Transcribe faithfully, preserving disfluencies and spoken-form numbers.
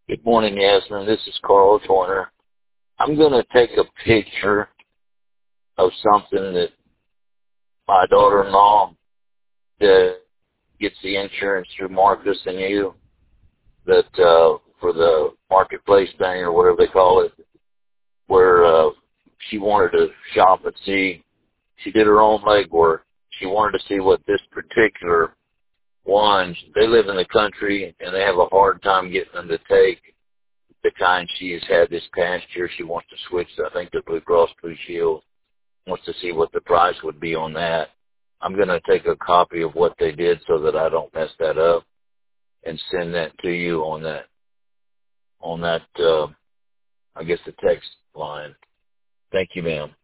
Good morning, Yasmin. This is Carl Joyner. I'm going to take a picture of something that my daughter-in-law that gets the insurance through Marcus and you, that uh, for the marketplace thing or whatever they call it, where uh, she wanted to shop and see. She did her own legwork. She wanted to see what this particular ones, they live in the country and they have a hard time getting them to take the kind she has had this past year. She wants to switch, I think, to Blue Cross Blue Shield, wants to see what the price would be on that. I'm going to take a copy of what they did so that I don't mess that up and send that to you on that, on that, uh, I guess the text line. Thank you, ma'am.